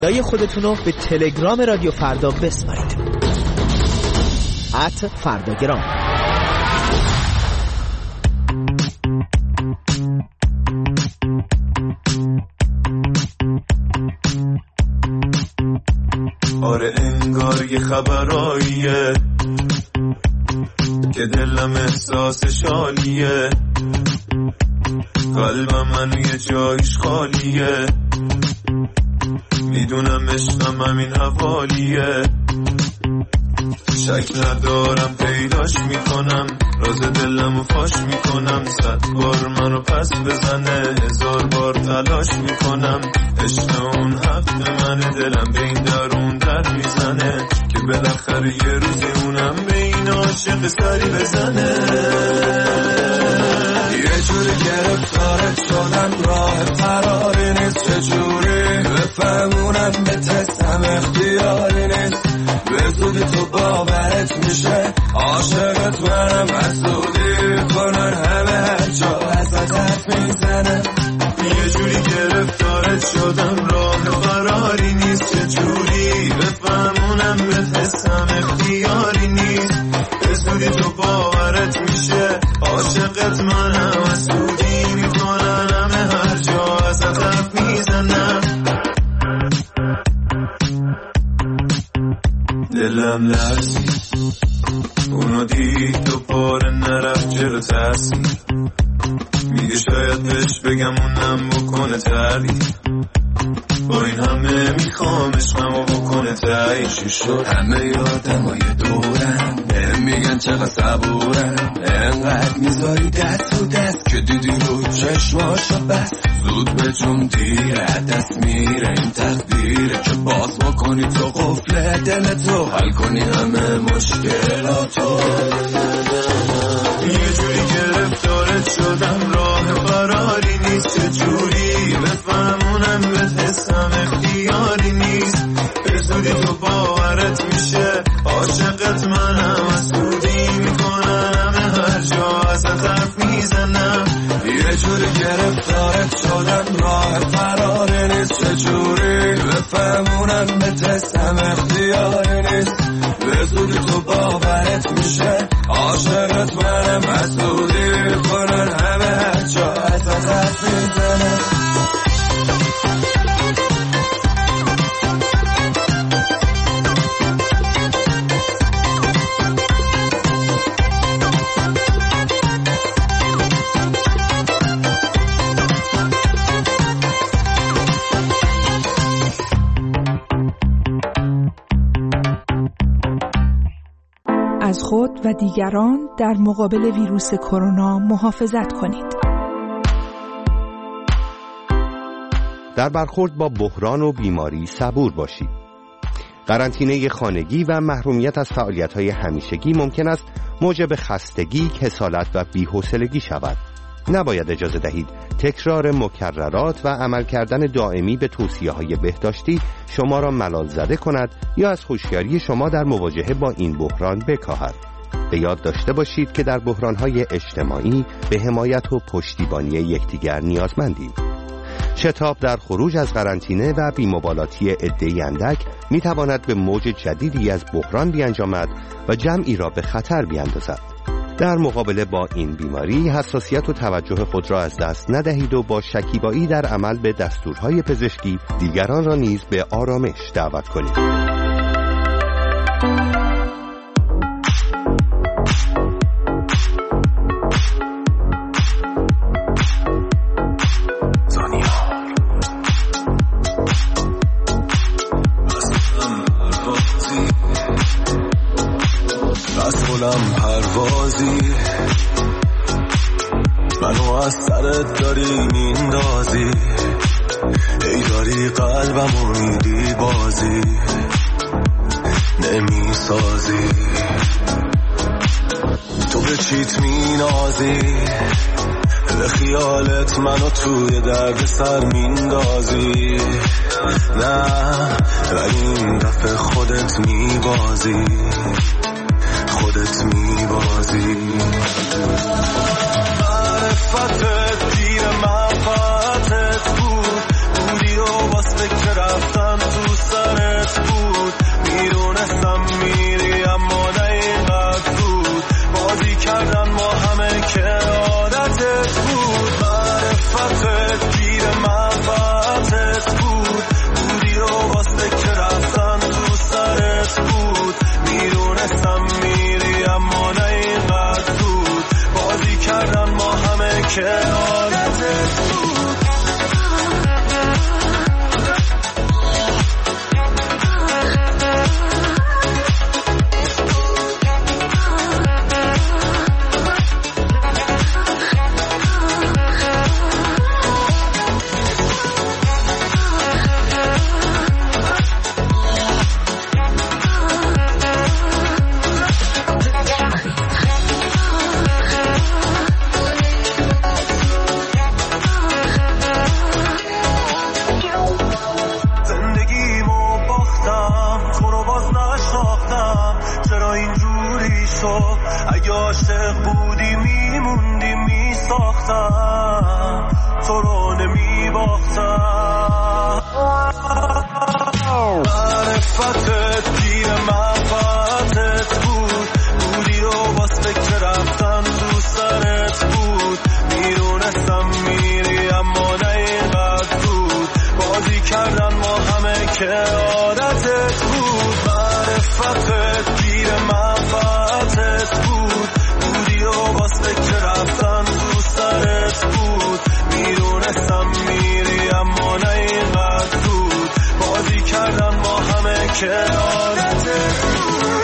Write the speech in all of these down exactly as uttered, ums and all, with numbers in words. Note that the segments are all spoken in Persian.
دای خودتون رو به تلگرام رادیو فردا بسپارید. ات فرداگرام. آره انگار یه خبراییه که دلم احساس شالیه، قلبم منو یه جایش خالیه، میدونم عشقم همین حوالیه، شک ندارم پیداش میکنم، راز دلمو فاش میکنم، صد بار منو پس بزنه، هزار بار تلاش میکنم، عشق اون حق منه، دلم به این درون در میزنه که بالاخره یه روزی اونم به این عاشق سری بزنه. یه جوری گرفتارت شدم، راه فراری نیست، چجوری بفهمونم به تستم اختیاری نیست، به زودی تو باورت میشه عاشقت منم، حسودی کنن همه هر جا ازت حرف میزنه. یه جوری گرفتارت شدم، راه فراری نیست، چجوری بفهمونم به تستم اختیاری نیست، به زودی تو باورت میشه عاشقت منم، حسودی میکنن همه هر جا ازت حرف میزنم. دلم لرزید اونو دید تو پاره نرفت جلو ترسید، میگه شاید بهش بگم اونم بکنه تردید، با این همه میخوام عشقمو بکنه تایی. چی شد همه یادمای دورم بهم میگن چقدر صبورم، انقدر میذاری دست و دست که دیدی رو چشماشو بس، زود به جون دیره دست میره این تقدیره که باز بکنی تو قفل دلتو، حل کنی همه مشکلاتو. یه جوری گرفتارت شدم، راه فراری نیست، چجوری بفهمونم به حسم اختیاری نیست، به زودی تو باورت میشه عاشقت منم، حسودی میکنن همه هر جا ازت حرف میزنم. یه جوری گرفتارت شدم، راه فراری نیست، چجوری بفهمونم به تستم اختیاری نیست، به زودی تو باورت میشه عاشقت منم، حسودی کنن همه هر جا ازت حرف میزنم. از خود و دیگران در مقابل ویروس کرونا محافظت کنید. در برخورد با بحران و بیماری صبور باشید. قرنطینه خانگی و محرومیت از فعالیت‌های همیشگی ممکن است موجب خستگی، کسالت و بی‌حوصلگی شود. نباید اجازه دهید تکرار مکررات و عمل کردن دائمی به توصیه‌های بهداشتی شما را ملال زده کند یا از هوشیاری شما در مواجهه با این بحران بکاهد. به یاد داشته باشید که در بحران‌های اجتماعی به حمایت و پشتیبانی یکدیگر نیازمندیم. شتاب در خروج از قرنطینه و بی‌مبالاتی عده‌ای اندک می‌تواند به موج جدیدی از بحران بیانجامد و جمعی را به خطر بیاندازد. در مقابله با این بیماری حساسیت و توجه خود را از دست ندهید و با شکیبایی در عمل به دستورهای پزشکی دیگران را نیز به آرامش دعوت کنید. مسئولم پروازی منو از سرت داری میندازی، ای داری قلبمو میدی بازی نمیسازی، تو به چیت مینازی، به خیالت منو توی درد سر میندازی، نه ولی این دفعه خودت میبازی، خودت میبازی. معرفتت گیر منفعتت بود، بودی و واسه که رفتم تو تو اگه عاشق بودی میموندی میساختم تو رو نمیباختم معرفتت گیر منفعتت بود بودی و باز فکر رفتن تو سرت بود میدونستم میری اما نه اینقدر بود بازی کردن ما همه که عادتت بود معرفتت گیر منفعتت بود بودی و باز فکر رفتن تو سرت بود میدونستم میری اما نه اینقدر بود بازی کردن ما همه که عادتت بود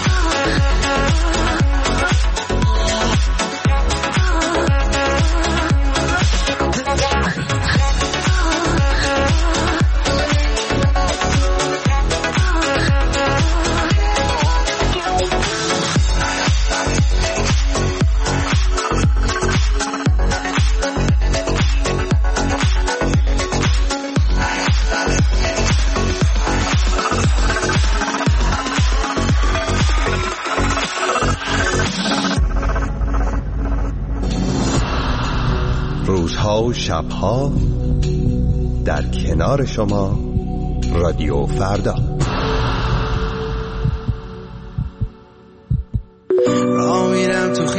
روزها و شبها در کنار شما رادیو فردا. راه میرم تو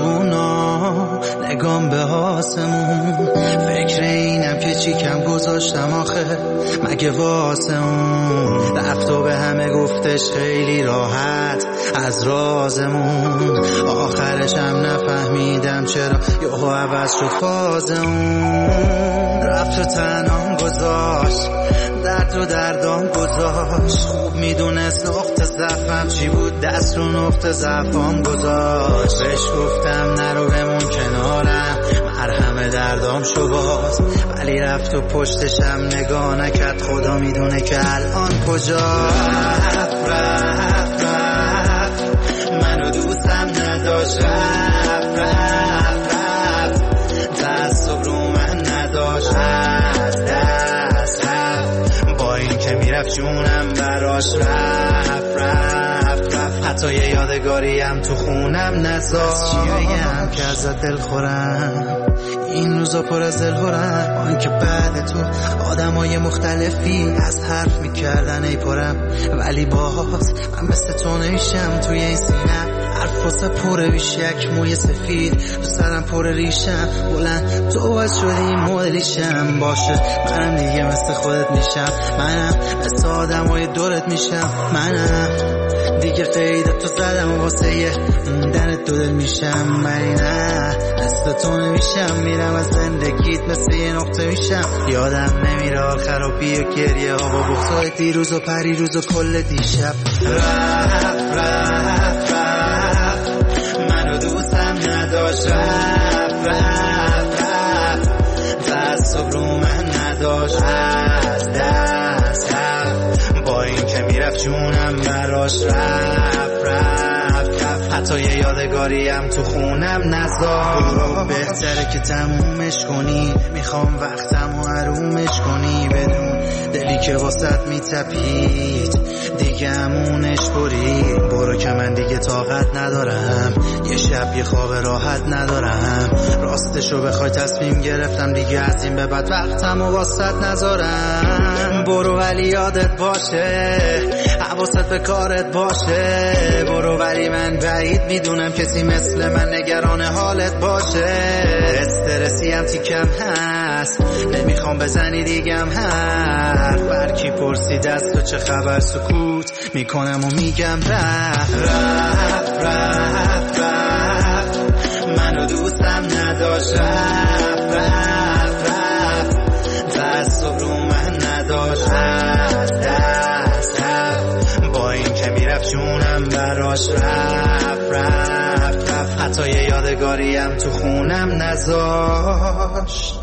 خیابونا نگام به آسمون فکر اینم که چی کم گذاشتم آخه مگه واسه اون رفت و به همه گفتش خیلی راحت از رازمون آخرشم نفهمیدم چرا یهو عوض شد فاز اون رفت و تنهام گذاشت درد و دردام گذاشت خوب میدونست نقطه ضعفم چی بود دست رو نقطه ضعفام گذاشت بهش گفتم نرو بمون کنارم مرهم دردام شو باز ولی رفت و پشتشم نگاه نکرد خدا میدونه که الان کجا رفت رفت رفت منو دوستم نداشت رفت رفت رفت دست رو من نداشت از دست رفت با این که میرفت جونم براش رفت رفت رفت حتی یه یادگاریم تو خونم نذاشت چی بگم که ازت دل خورم این روزا پر از دلهورم آن که بعد تو آدمای مختلفی از حرف میکردن ای پرم ولی باز من مثل تو نمیشم توی این سینم حرف واسه پره بیش یک موی سفید تو سرم پر ریشم بلند تو باید شدی مدلیشم باشه منم دیگه مثل خودت میشم منم مثل آدمای دورت میشم منم دیگه قیدت تو زدم و واسه یه موندنت دو دل میشم ولی نه مثل تو نمیشم میرم از زندگیت مثل یه نقطه میشم یادم نمیره حال خرابی و گریه ها با بختای دیروز و پریروز و کل دیشب رفت رفت رفت منو دوستم نداشت رفت رفت رفت دست رو من نداشت از دست رفت با این که میرفت جونم براش رفت رفت رفت حتی یه یادگاریم تو خونم نذار بهتره که تمومش کنی میخوام وقتم و حرومش کنی بدون دلی که واسط میتپید دیگه همونش برید برو که من دیگه طاقت ندارم یه شب یه خواب راحت ندارم راستشو بخوای تصمیم گرفتم دیگه از این به بعد وقتم و واسط نذارم برو ولی یادت باشه حواست به کارت باشه برو ولی من بعید میدونم کسی مثل من نگران حالت باشه استرسی هم تیکم هست نمیخوام بزنی دیگم حرف برکی پرسید از تو چه خبر سکوت میکنم و میگم رفت رفت رفت رفت منو دوستم نداشت رفت رفت رفت دست رو من نداشت از دست رفت با این که میرفت جونم براش رفت رفت رفت حتی یه یادگاریم تو خونم نذاشت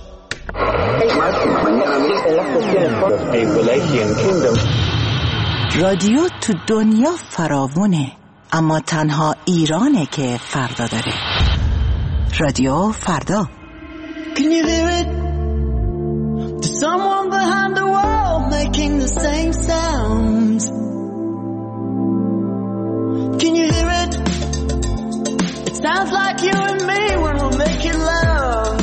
رادیو تو دنیا فراوونه اما تنها ایرانه که فردا داره رادیو فردا Can you hear it? There's someone behind the wall making the same sounds. Can you hear it? you and me when we're making love.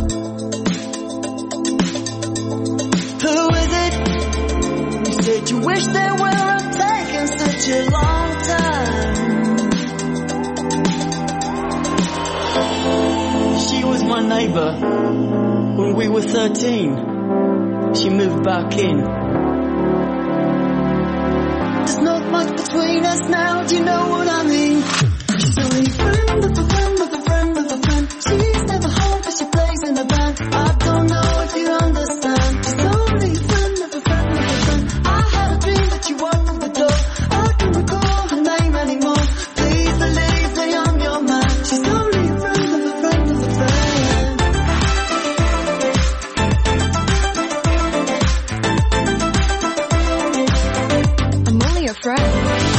Who is it? You said you wish they were have taken such a long time. She was my neighbor when we were thirteen. She moved back in. There's not much between us now, do you know what I mean? She's only a friend of a friend of a friend of a friend. She's never home but she plays in the band. I don't know if you understand. She's only a friend of a friend of a friend. I had a dream that you walked through the door. I can't recall her name anymore. Please believe that I'm your man. She's only a friend of a friend of a friend. I'm only a friend.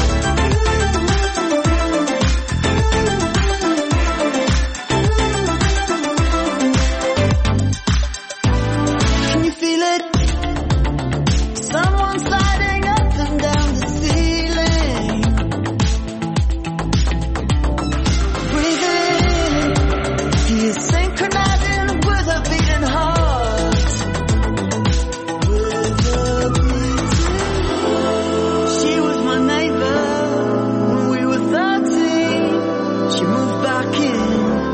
Can you feel it? Someone sliding up and down the ceiling. Breathe in. He is synchronizing with her beating heart. With her beating. She was my neighbor when we were thirteen. She moved back in.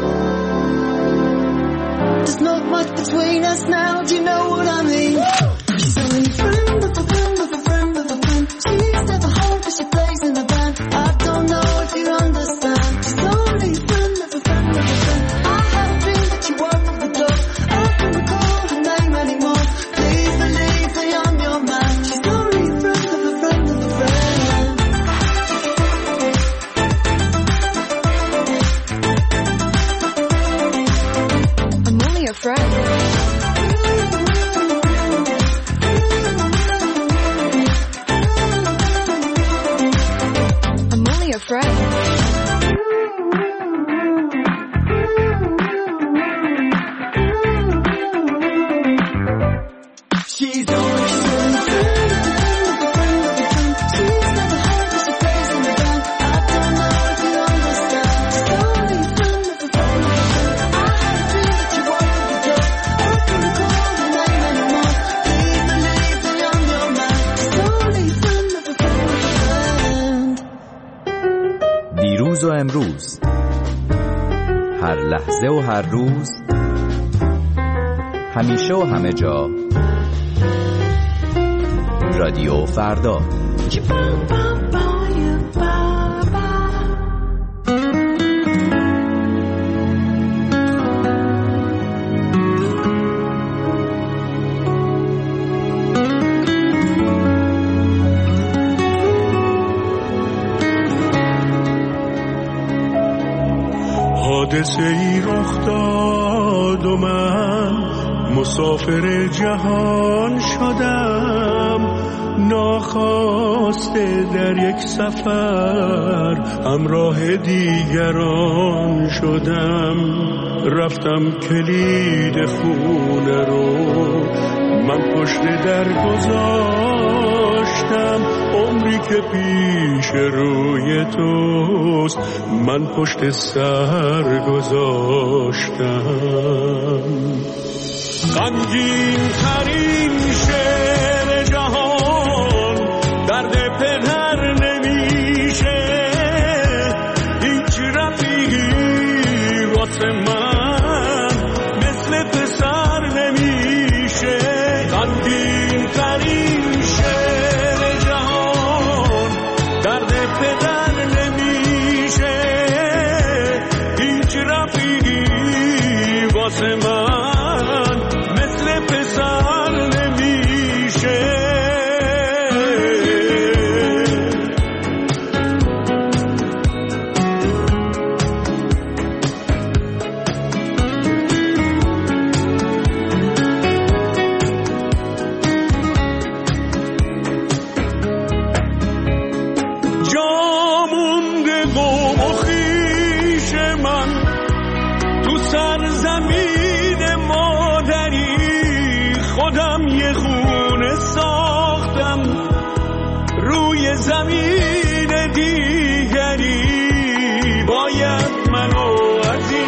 There's not much between us now, do you know what I mean? She's only a friend of a friend of a friend of a friend. She's never home but she plays in the band. I don't know if you understand. She's only a friend of a friend of a friend. I had a dream that you walked through the door. I can't recall her name anymore. Please believe that I'm your man. She's only a friend of a friend of a friend. I'm only a friend. I'm only a friend. She's only a friend of a friend of a friend of a friend. She's never home but she plays in the band. I don't know if you understand. She's only a friend of a friend of a friend. I had a dream that you walked through the door. I can't recall her name anymore. Please believe that I'm your man. She's only a friend of a friend of a friend. دیروز و امروز، هر لحظه و هر روز، همیشه و همه جا، رادیو فردا. حادثه ای رخ داد و من مسافر جهان شدم، ناخواسته در یک سفر همراه دیگران شدم. رفتم کلید خونه رو من پشت در گذاشتم، عمری که پیش روی توست من پشت سر گذاشتم. غمگین ترین شعر جهان درد پدر نمیشه، هیچ رفیقی واسه من مثل پسر نمیشه. غمگین ترین شعر جهان درد پدر نمیشه، هیچ رفیقی واسه من مثل پسر نمیشه. زمین دیگری باید منو از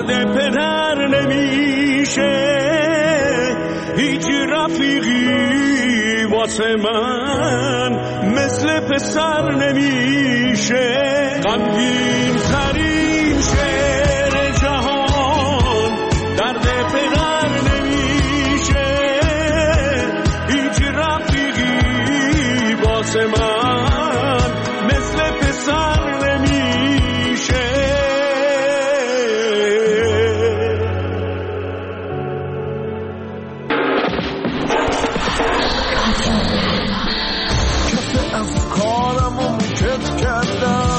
درد پدر نمیشه، هیچ رفیقی واسه من مثل پسر نمیشه. غمگین ترین شعر جهان درد پدر نمیشه، هیچ رفیقی واسه من مثل پسر نمیشه. کف افکارم رو موکت کردم،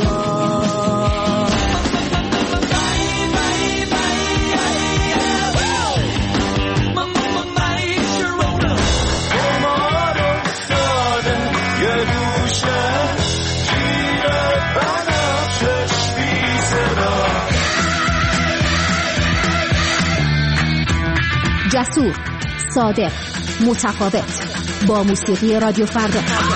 جسور، صادق، متفاوت، با موسیقی رادیو فردا.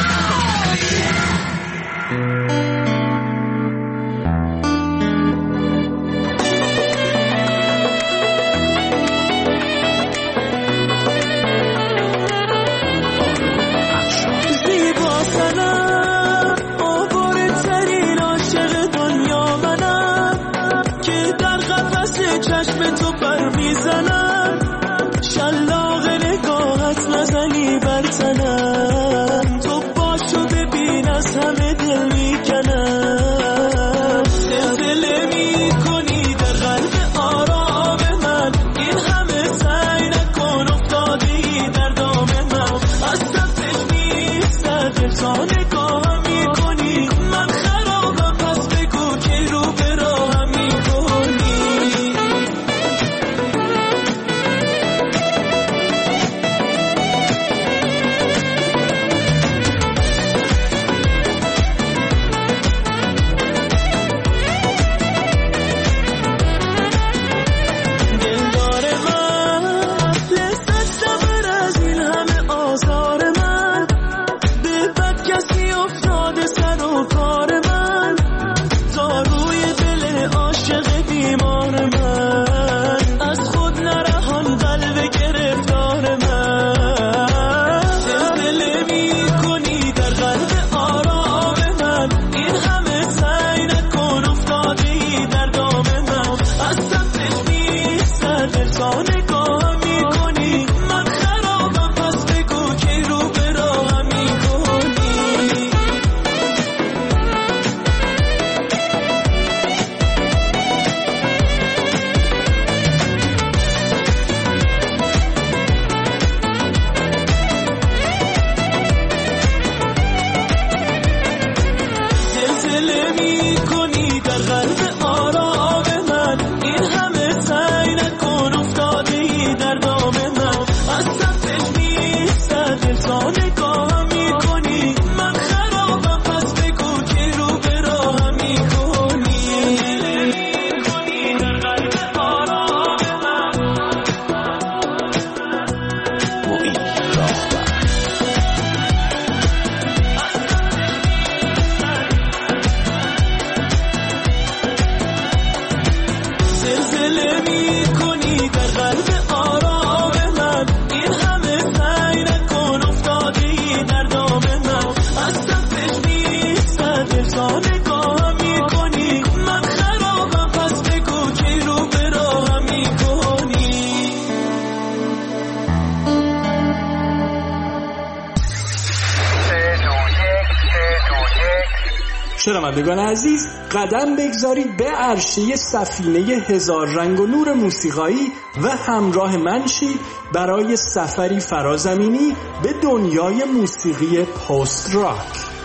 شنوندگان عزیز، قدم بگذارید به عرشه سفینه هزار رنگ و نور موسیقایی و همراه من شید برای سفری فرازمینی به دنیای موسیقی پست راک.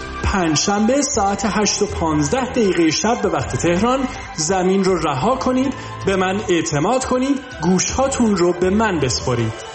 پنجشنبه ساعت هشت و پانزده دقیقه شب به وقت تهران زمین رو رها کنید، به من اعتماد کنید، گوشهاتون رو به من بسپارید.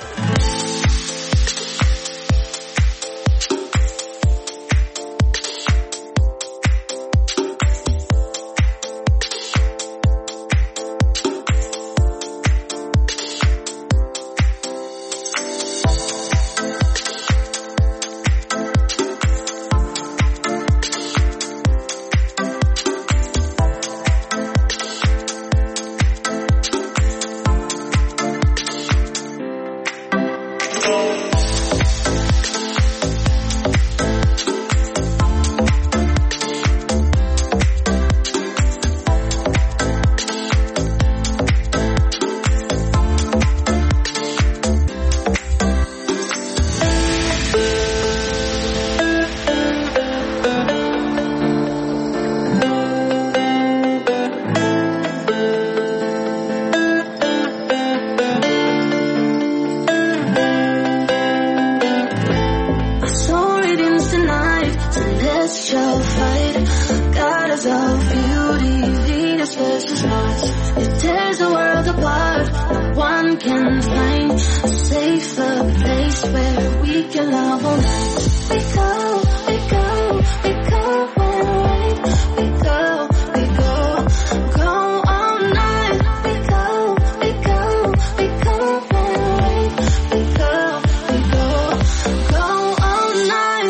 can find a safer place where we can love all night. We go, we go, we go when right. We go, we go, go all night. We go, we go, we go when right. We go, we go, go all night.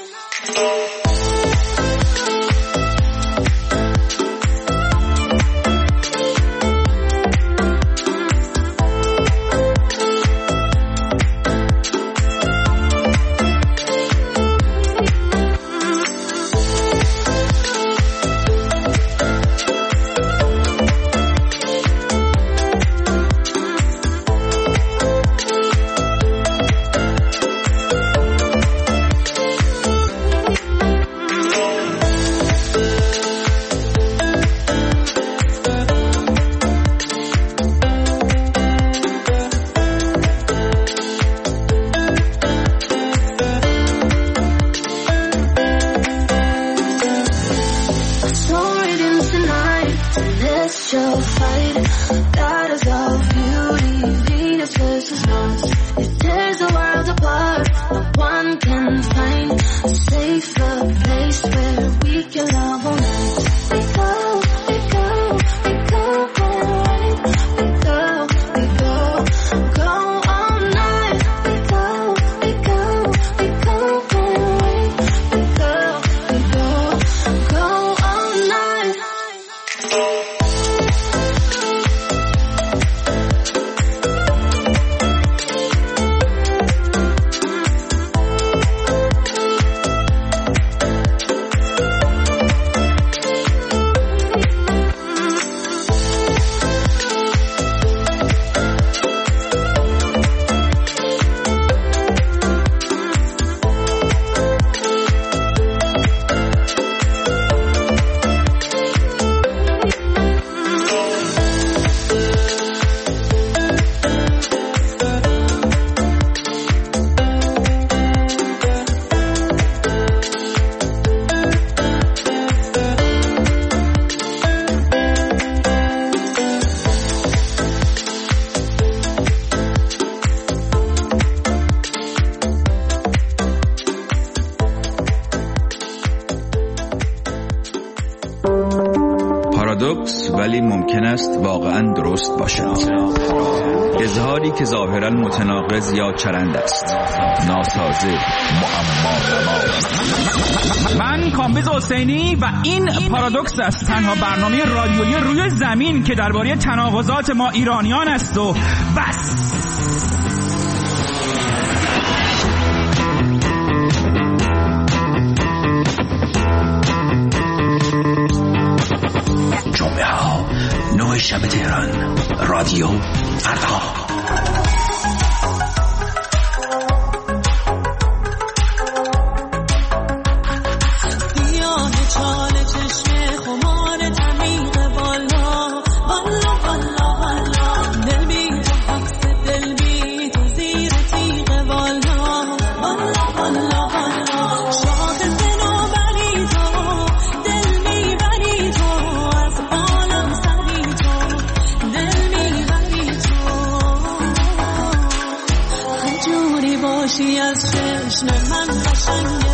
ولی ممکن است واقعا درست باشد. اظهاری که ظاهرا متناقض یا چرند است، ناسازه، معما نما. من کامبیز حسینی و این پارادوکس است، تنها برنامه رادیویی روی زمین که درباره تناقضات ما ایرانیان است و بس. جمعه ها نه شب تهران، رادیو فردا. از چشم من قشنگه